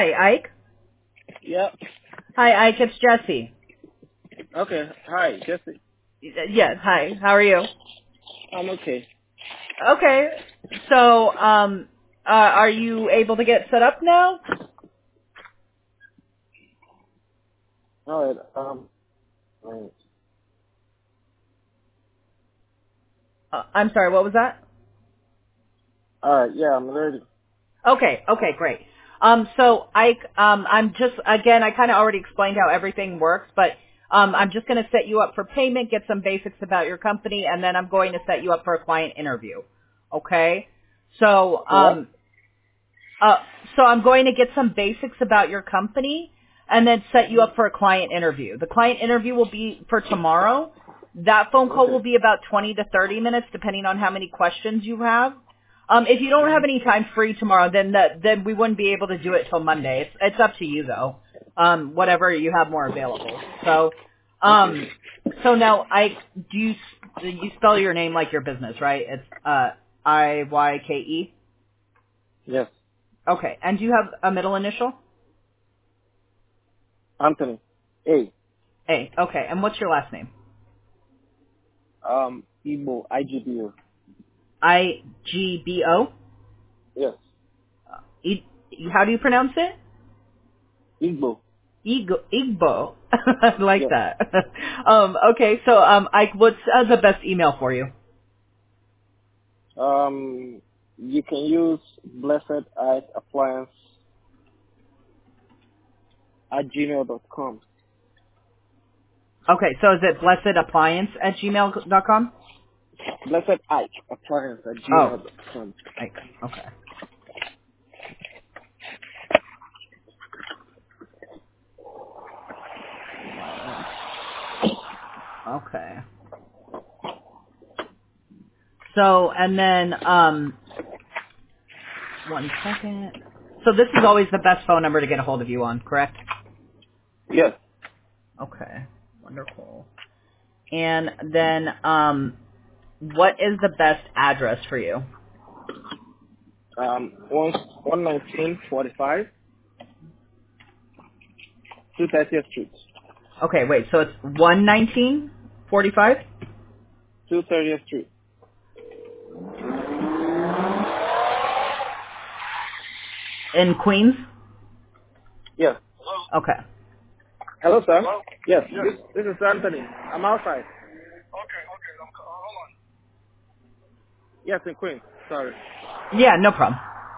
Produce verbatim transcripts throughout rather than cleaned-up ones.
Hi, Ike. Yeah. Hi, Ike. It's Jesse. Okay. Hi, Jesse. Yes. Hi. How are you? I'm okay. Okay. So, um, uh, are you able to get set up now? All right. Um. All Uh, I'm sorry. What was that? right. Yeah, I'm ready. Okay. Okay. Great. Um, so Ike, um, I'm just again, I kind of already explained how everything works, but um, I'm just going to set you up for payment, get some basics about your company, and then I'm going to set you up for a client interview. Okay. So, What? um, Uh, so I'm going to get some basics about your company and then set you up for a client interview. The client interview will be for tomorrow. That phone call will Okay. be about twenty to thirty minutes depending on how many questions you have. Um, if you don't have Mhm. any time free tomorrow, then that, then we wouldn't be able to do it till Monday. It's, it's up to you though. Um, whatever you have more available. So, Okay. um, so now I, do you, you spell your name like your business, right? It's, uh, I Y K E? Yes. Okay. And do you have a middle initial? Anthony. Hey. A. Okay. And what's your last name? Um. Igbo. I G B O. I G B O. Yes. E- how do you pronounce it? Igbo. Igbo. Igbo. I like Yes. that. um. Okay. So, um, Ike, what's uh, the best email for you? Um. You can use Blessed Eye Appliance at gmail dot com. Okay. So is it blessedappliance at gmail dot com? Blessed Ike Appliance at Oh, gmail dot com. Ike. Okay. Okay. So, and then, um, one second. So this is always the best phone number to get a hold of you on, correct? Yes. Okay. Wonderful. And then, um, what is the best address for you? Um. One one nineteen forty five. Two thirtieth Street. Okay, wait. So it's one nineteen forty five Two thirtieth Street. in Queens. Yes. Okay. Hello, sir. Hello? Yes, yes. This, this is Anthony. I'm outside. Yes, in Queens. Sorry. Yeah, no problem.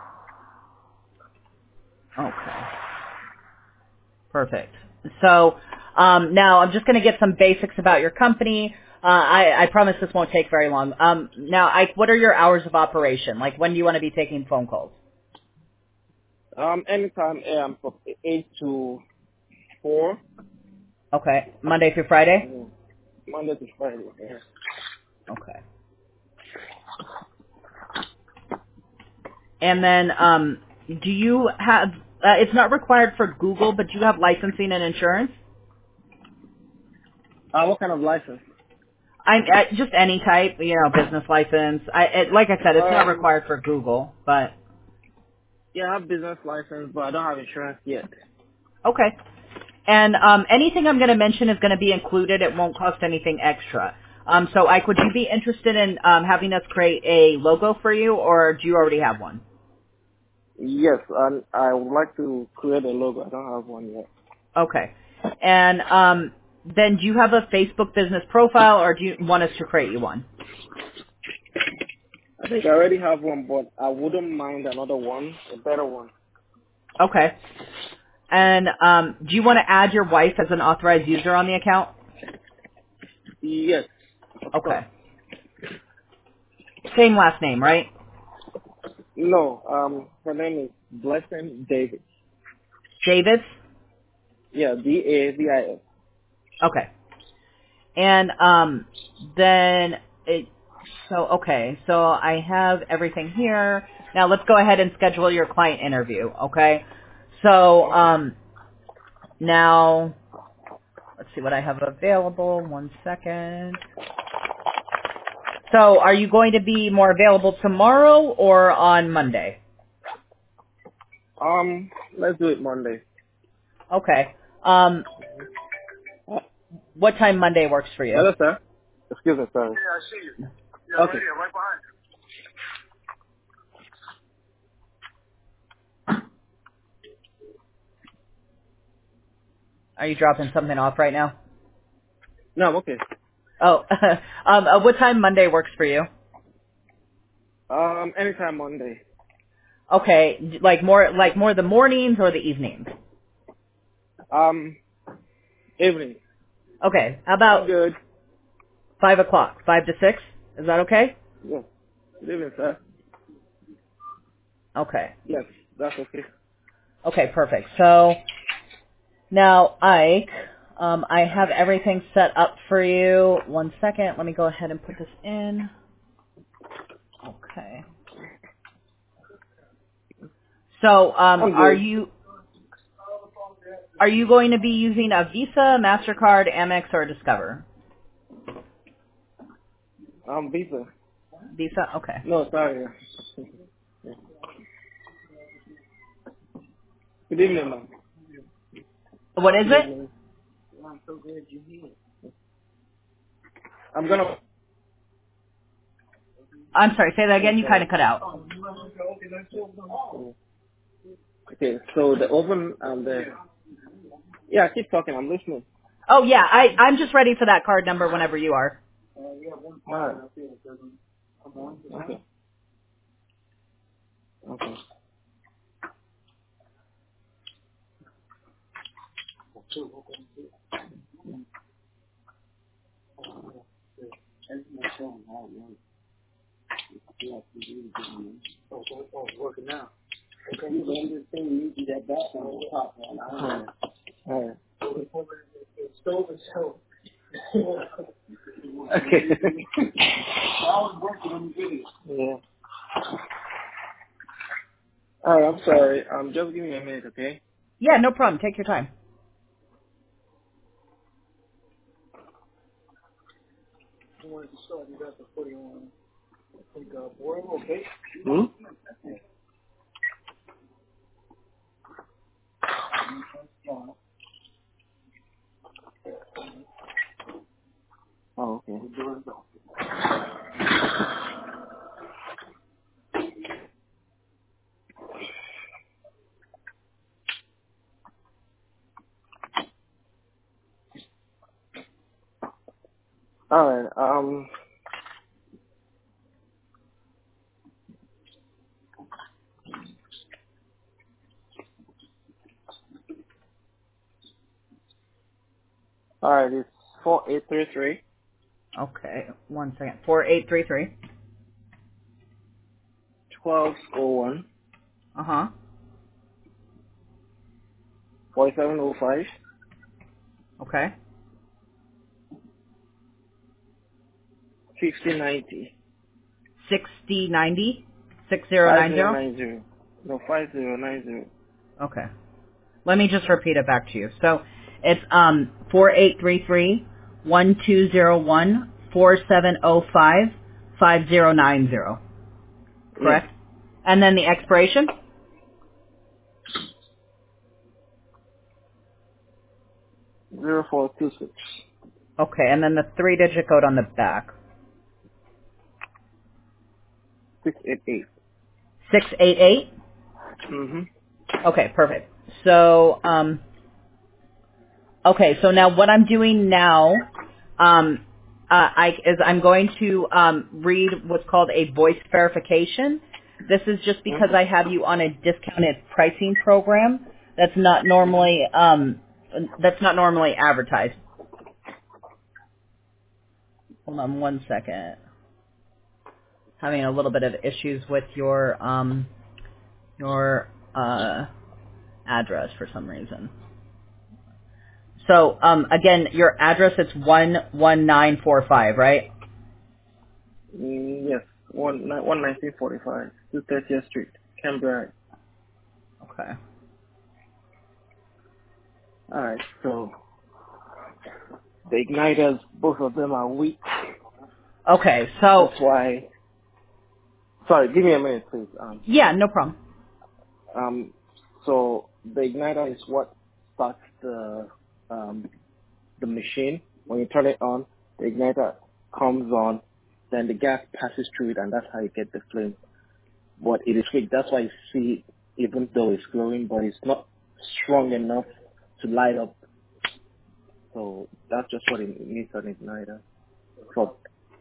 Okay. Perfect. So um, now I'm just going to get some basics about your company. Uh, I, I promise this won't take very long. Um, now, Ike, what are your hours of operation? Like, when do you want to be taking phone calls? Um, anytime um, from eight to four, Okay. Monday through Friday? mm, Monday to Friday. Yeah. Okay. And then, um, do you have, uh, it's not required for Google, but do you have licensing and insurance? Uh, what kind of license? I, I just any type, you know, business license. I, it, like I said, it's not Um, required for Google, but yeah, I have business license, but I don't have insurance yet. okay. And um, anything I'm going to mention is going to be included. It won't cost anything extra. Um, so, Ike, would you be interested in um, having us create a logo for you, or do you already have one? Yes, and I would like to create a logo. I don't have one yet. Okay. And um, then, do you have a Facebook business profile, or do you want us to create you one? I think I already have one, but I wouldn't mind another one, a better one. Okay. And um, do you want to add your wife as an authorized user on the account? Yes, of course. Okay. Same last name, right? No, um, her name is Blessing Davis. Davids? Yeah, D A V I S. Okay. And um, then, it, so, okay, so I have everything here. Now let's go ahead and schedule your client interview, okay? So Okay. um, now, let's see what I have available. One second. So are you going to be more available tomorrow or on Monday? Um, let's do it Monday. Okay. Um, what time Monday works for you? Hello, sir. Excuse me, sorry. Yeah, I see you. Yeah, okay. Right here, right behind you. Are you dropping something off right now? No, I'm okay. Oh, um, uh, what time Monday works for you? Um, anytime Monday. Okay, like more, like more the mornings or the evenings? Um, evening. Okay, how I'm about good. five o'clock, five to six? Is that okay? Yes. Good evening, sir. Okay. Yes, that's okay. Okay, perfect. So now, Ike, um, I have everything set up for you. One second. Let me go ahead and put this in. Okay. So, um, I'm are good. you are you going to be using a Visa, Mastercard, Amex, or Discover? I'm Visa. Visa. Okay. No, sorry. Good evening, ma'am. What is Good it? evening. I'm so glad you're here. I'm gonna. I'm sorry. Say that I'm again. You kind sorry. of cut out. Okay, so the oven and the. Yeah, keep talking. I'm listening. Oh yeah. I I'm just ready for that card number whenever you are. Alright. Okay. Okay. Alright. Alright. Okay. Yeah. Alright, I'm sorry. Um, just give me a minute, okay? Yeah. No problem. Take your time. Hmm? Oh, okay. Alright, um, alright, it's four eight three three Okay. One second. Four eight three three. twelve oh one Uh huh. forty seven oh five Okay. fifty ninety Sixty ninety. Six zero five nine zero zero. nine zero. No, five zero nine zero. Okay. Let me just repeat it back to you. So it's um four eight three three one two zero one four seven zero five five zero nine zero. Yes. Correct? And then the expiration? Zero four two six. Okay, and then the three digit code on the back. Six eight eight. six eight eight? Mm-hmm. Okay, perfect. So um okay, so now what I'm doing now um uh, I, is I'm going to um, read what's called a voice verification. This is just because Mm-hmm. I have you on a discounted pricing program that's not normally um, that's not normally advertised. Hold on one second. Having a little bit of issues with your um, your uh, address for some reason. So um, again, your address is one one nine four five, right? Mm, yes. One ni- one nineteen forty five. Two thirtieth Street. Canberra. Okay. Alright, so the igniters, both of them are weak. Okay. So That's why. Sorry, give me a minute, please. Um, yeah, no problem. um, So the igniter is what starts the um, the machine. When you turn it on, the igniter comes on, then the gas passes through it, and that's how you get the flame. But it is weak. That's why you see, even though it's glowing, but it's not strong enough to light up. So that's just what it needs an igniter. So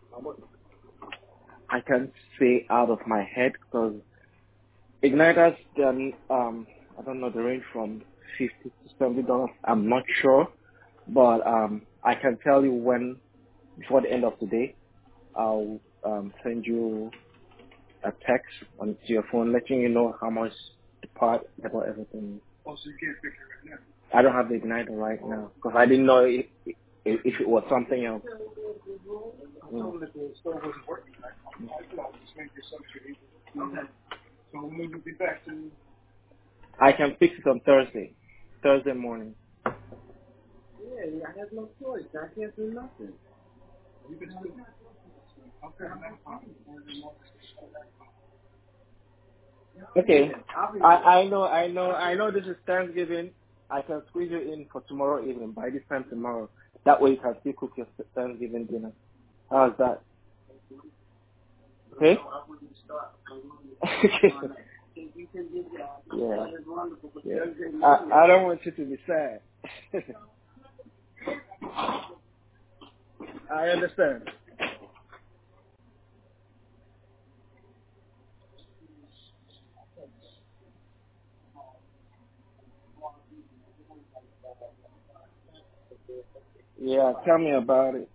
I can't say out of my head because igniters, then um, I don't know, the range from fifty to seventy dollars. I'm not sure, but um, I can tell you when before the end of the day, I'll um, send you a text onto your phone, letting you know how much the part, about everything. Oh, so you can't fix it right now? I don't have the igniter right now because I didn't know if, if if it was something else. Mm. Okay. So when will you be back to? I can fix it on Thursday, Thursday morning. Yeah, I have no choice. I can't do nothing. You can still. Okay. I, I know, I know, I know this is Thanksgiving. I can squeeze you in for tomorrow evening, by this time tomorrow. That way you can still cook your Thanksgiving dinner. How's that? Okay? Yeah. Yeah. I, I don't want you to be sad. I understand. Yeah, tell me about it.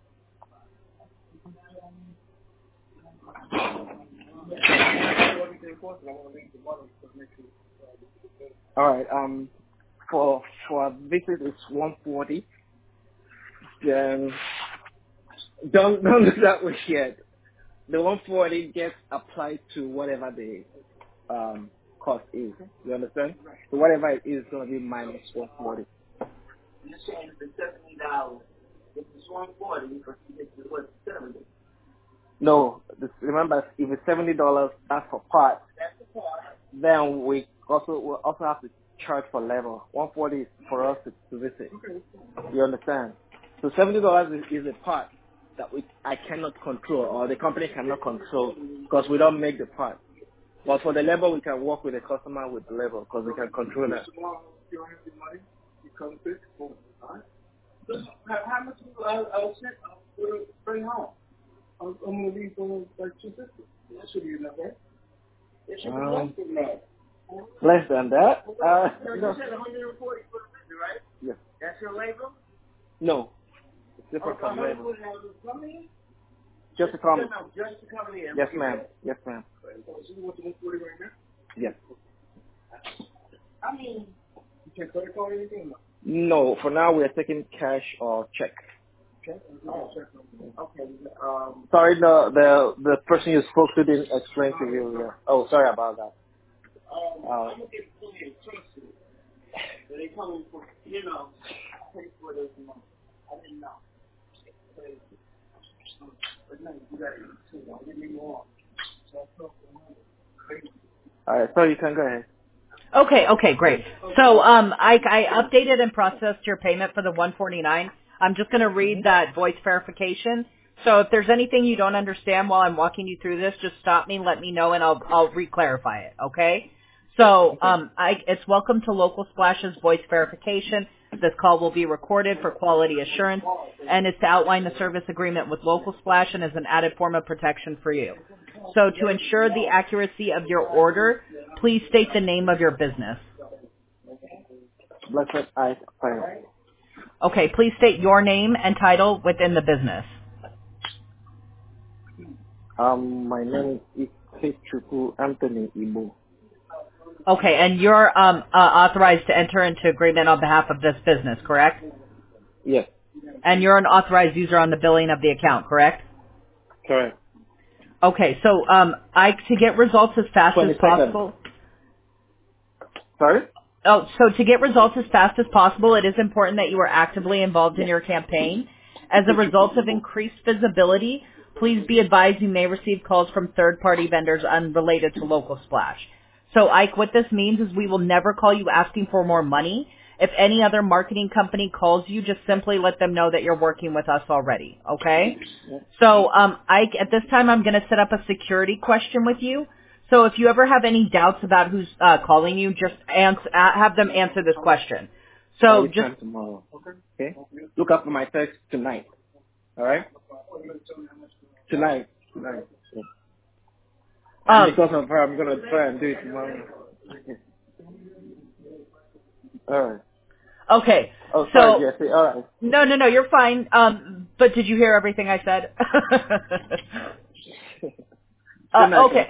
All right. Um, for for a visit it's one forty. Then don't don't do that with yet. The one forty gets applied to whatever the um cost is. You understand? So whatever it is gonna be minus one forty. You're saying the seventy dollars. If it's one forty, because it's what seventy. No, this, remember if it's seventy dollars, that's for parts. That's the part. Then we also we also have to charge for level. One forty is for us to, to visit. Okay. You understand? So seventy dollars is, is a part that we I cannot control or the company cannot control because we don't make the part. But for the level, we can work with the customer with the level because we can control that. You don't have the money. You come fix for it. How much I'll, I'll send, I'll bring home? I'm, I'm going to leave for like two fifty. That should be enough, right? It should be um, less than that. Less than that? Uh, no, you no. said one hundred forty for the visit, right? Yes. That's your label? No. It's different oh, from label. Just to come. No, just to come in. Yes, ma'am. Yes, ma'am. So you want the one forty right now? Yes. I mean, you can't credit card or anything? No, for now we are taking cash or check. Check? Oh, check. Okay. Um, sorry, the the the person you spoke to didn't explain to you. Yeah. Oh, sorry about that. Um, uh, I'm gonna get fully interested. They come in for, you know, pay for this month. I didn't know. But no, you got it too. Don't get me wrong. All right, so you can go ahead. Okay, okay, great. So um, I, I updated and processed your payment for the one forty-nine. I'm just going to read that voice verification. So if there's anything you don't understand while I'm walking you through this, just stop me, let me know, and I'll I'll re-clarify it. Okay. So um, I, it's welcome to Local Splash's voice verification. This call will be recorded for quality assurance, and is to outline the service agreement with Local Splash and is an added form of protection for you. So to ensure the accuracy of your order, please state the name of your business. Blessed Ice Fire. Okay, please state your name and title within the business. Um, my name is Ikechukwu Anthony Ibu. Okay, and you're um, uh, authorized to enter into agreement on behalf of this business, correct? Yes. And you're an authorized user on the billing of the account, correct? Correct. Okay, so um, I to get results as fast as possible. Sorry? Oh, so to get results as fast as possible, it is important that you are actively involved in your campaign. As a result of increased visibility, please be advised you may receive calls from third-party vendors unrelated to Local Splash. So, Ike, what this means is we will never call you asking for more money. If any other marketing company calls you, just simply let them know that you're working with us already, okay? So, um, Ike, at this time, I'm going to set up a security question with you. So if you ever have any doubts about who's uh, calling you, just answer, uh, have them answer this question. So just Anytime tomorrow. Okay. Look up for my text tonight. All right. Tonight. Tonight. Yeah. And um, because of her, I'm gonna try and do it tomorrow. All right. okay. Oh, sorry, So Jesse. All right. no, no, no, you're fine. Um, but did you hear everything I said? uh, Good night, sir. okay.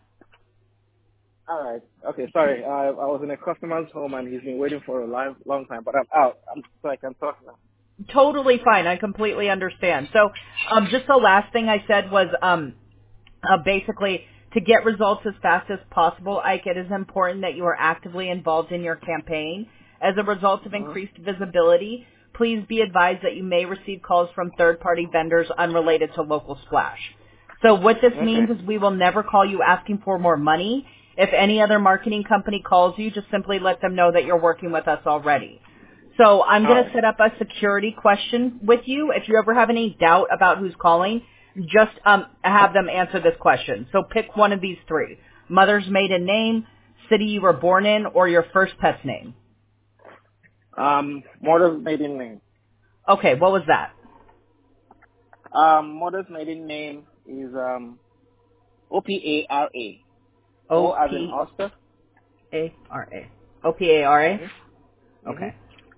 All right. Okay. Sorry. I I was in a customer's home and he's been waiting for a long long time, but I'm out. I'm so I can talk now. Totally fine. I completely understand. So, um, just the last thing I said was, um, uh, basically to get results as fast as possible, Ike, it is important that you are actively involved in your campaign. As a result of Uh-huh. increased visibility, please be advised that you may receive calls from third-party vendors unrelated to Local Splash. So what this Okay. means is we will never call you asking for more money. If any other marketing company calls you, just simply let them know that you're working with us already. So I'm All going to right. set up a security question with you. If you ever have any doubt about who's calling, just um, have them answer this question. So pick one of these three: mother's maiden name, city you were born in, or your first pet's name. Um, mother's maiden name. Okay, what was that? Um, mother's maiden name is um O P A R A. O O as in P Oscar. A R A. O P A R A? Mhm. Mhm. Okay.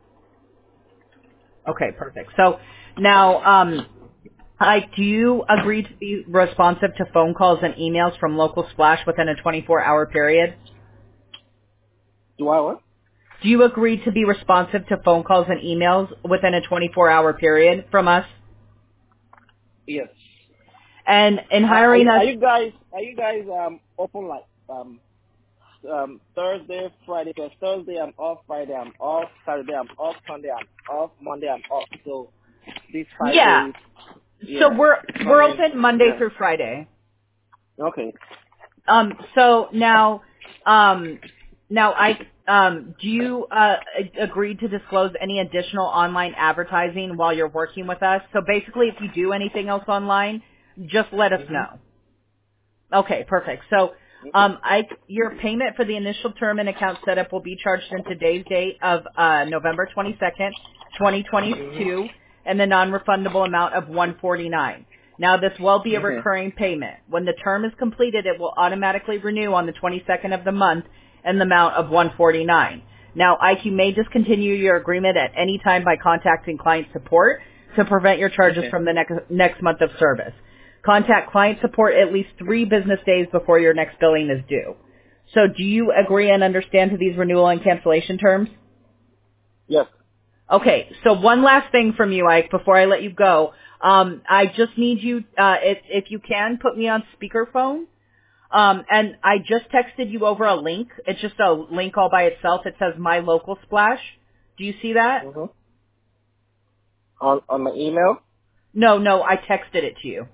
Okay, perfect. So now, um, I, do you agree to be responsive to phone calls and emails from Local Splash within a twenty-four hour period? Do I what? Do you agree to be responsive to phone calls and emails within a twenty-four hour period from us? Yes. And in Uh, are, hiring you- us, are you guys are you guys um open like um um Thursday, Friday? Because Thursday I'm off, Friday I'm off, Saturday I'm off, Sunday I'm off, Monday I'm off. So these five yeah. days, So yeah, we're come we're in, open Monday yeah. through Friday. Okay. Um. So now, um, now I um. Do you uh a- agree to disclose any additional online advertising while you're working with us? So basically, if you do anything else online, just let us Mhm. know. Okay, perfect. So, Okay. um, I, your payment for the initial term and account setup will be charged in today's date of uh, November twenty-second, twenty Mhm. twenty-two, and the non-refundable amount of one forty-nine. Now, this will be a Okay. recurring payment. When the term is completed, it will automatically renew on the twenty-second of the month in the amount of one forty-nine. Now, I Q may discontinue your agreement at any time by contacting client support to prevent your charges Okay. from the next, next month of service. Contact client support at least three business days before your next billing is due. So do you agree and understand to these renewal and cancellation terms? Yes. Okay, so one last thing from you, Ike, before I let you go. Um, I just need you, uh, if, if you can, put me on speakerphone. Um, and I just texted you over a link. It's just a link all by itself. It says My Local Splash. Do you see that? Mhm. On on my email. No, no, I texted it to you.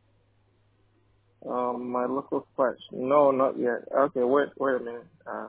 Um, my local splash. No, not yet. Okay, wait, wait a minute. Uh,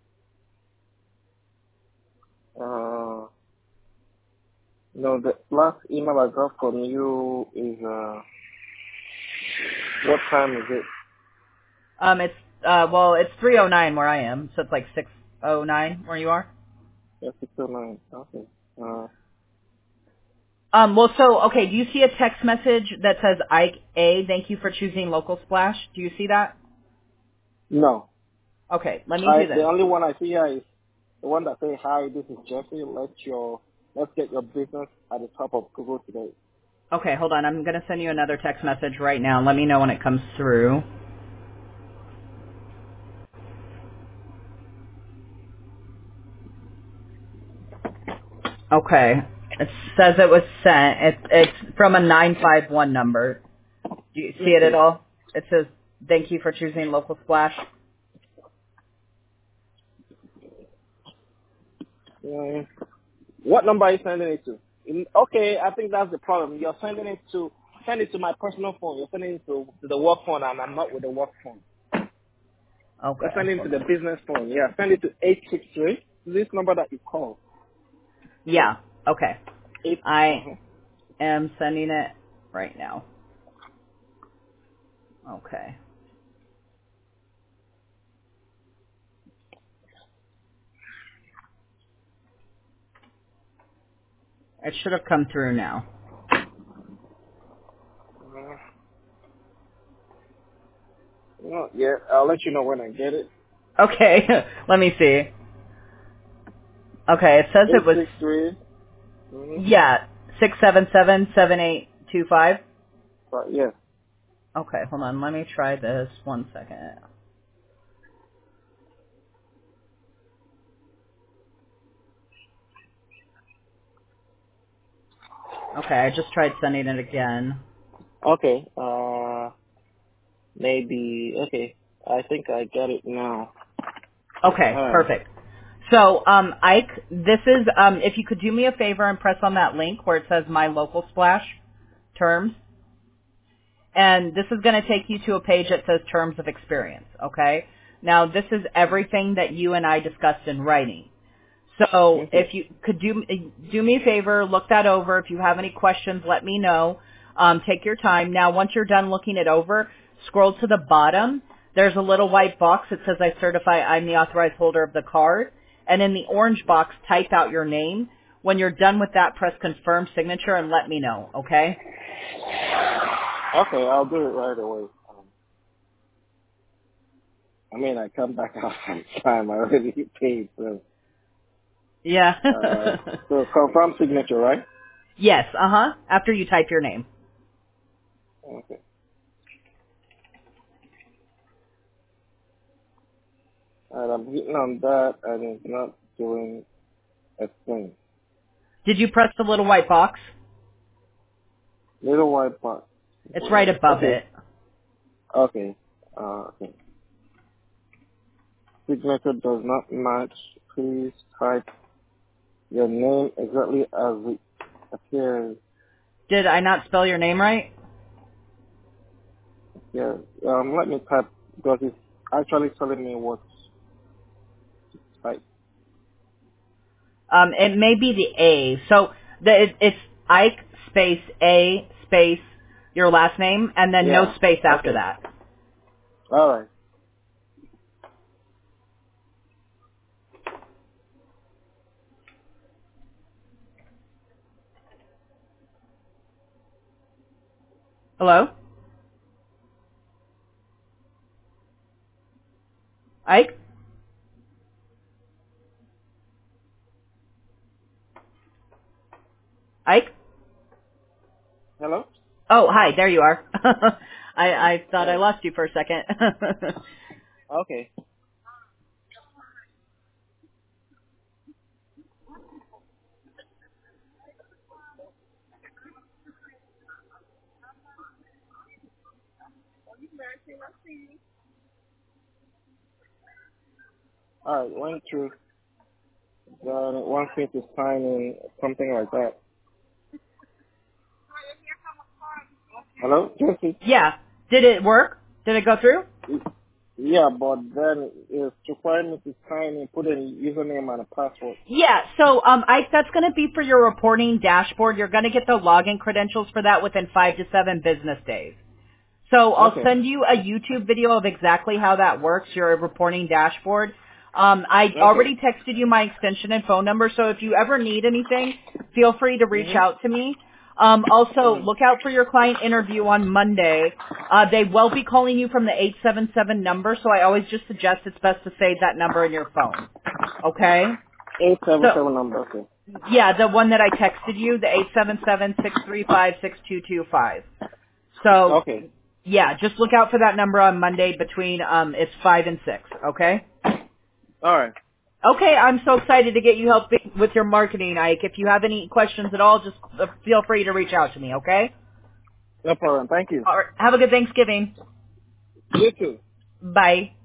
uh, no, the last email I got from you is uh, what time is it? Um, it's, uh, well, it's three oh nine where I am, so it's like six oh nine where you are. Yeah, six oh nine. Okay. Uh, Um, well, so, okay, do you see a text message that says Ike A, thank you for choosing Local Splash? Do you see that? no. Okay, let me I do the this. only one I see here is the one that say hi. This is Jeffrey. Let's your let's get your business at the top of Google today. Okay, hold on. I'm going to send you another text message right now. Let me know when it comes through. Okay. It says it was sent. It, it's from a nine five one number. Do you see it at Okay. all? It says, thank you for choosing Local Splash. Yeah. What number are you sending it to? In, okay, I think that's the problem. You're sending it to send it to my personal phone. You're sending it to, to the work phone, and I'm not with the work phone. Let's Okay. send it to the business phone. Yeah, send it to eight six three. This number that you call. Yeah. Okay. Eight. I Uh-huh. am sending it right now. Okay. It should have come through now. Uh, no, yeah, I'll let you know when I get it. Okay. Let me see. Okay. It says it Eight was, six three. Mm-hmm. yeah, six seven seven seven eight two five. But yeah. Okay. Hold on. Let me try this. One second. Okay. I just tried sending it again. Okay. Uh, maybe. Okay. I think I got it now. Okay. All right. Perfect. So, um, Ike, this is, um, if you could do me a favor and press on that link where it says My Local Splash Terms. And this is going to take you to a page that says Terms of Experience, okay? Now, this is everything that you and I discussed in writing. So Okay. if you could do do me a favor, look that over. If you have any questions, let me know. Um, take your time. Now, once you're done looking it over, scroll to the bottom. There's a little white box that says, I certify I'm the authorized holder of the card. And in the orange box, type out your name. When you're done with that, press confirm signature and let me know, okay? Okay, I'll do it right away. Um, I mean, I come back out on time. I already paid, so Yeah. uh, so confirm signature, right? Yes, uh-huh, after you type your name. Okay. And I'm hitting on that, and it's not doing a thing. Did you press the little white box? Little white box. It's right above Okay. it. Okay. Uh, okay. Signature does not match. Please type your name exactly as it appears. Did I not spell your name right? Yeah. Um, let me type because it's actually telling me what to type. Um, it may be the A. So the, it, it's Ike space A space your last name and then no Yeah. space after Okay. that. All right. Hello? Ike? Ike? Hello? Oh, hi, there you are. I, I thought I Oh, lost you for a second. okay. All right. Went through. Then it wants me to sign in, something like that. Hello? Jesse? Yeah. Did it work? Did it go through? Yeah, but then it's requiring me to sign in, put a username and a password. Yeah, so um, Ike, that's going to be for your reporting dashboard. You're going to get the login credentials for that within five to seven business days. So I'll Okay. send you a YouTube video of exactly how that works, your reporting dashboard. Um, I Okay. already texted you my extension and phone number, so if you ever need anything, feel free to reach Mhm. out to me. Um, also, Mhm. look out for your client interview on Monday. Uh, they will be calling you from the eight seven seven number, so I always just suggest it's best to save that number in your phone. Okay? Eight seven So, seven number. Okay. yeah, the one that I texted you, the eight seven seven, six three five, six two two five. So, Okay. yeah, just look out for that number on Monday between, um, it's five and six, okay? All right. Okay, I'm so excited to get you help with your marketing, Ike. If you have any questions at all, just uh, feel free to reach out to me, okay? No problem. Thank you. All right, have a good Thanksgiving. You too. Bye.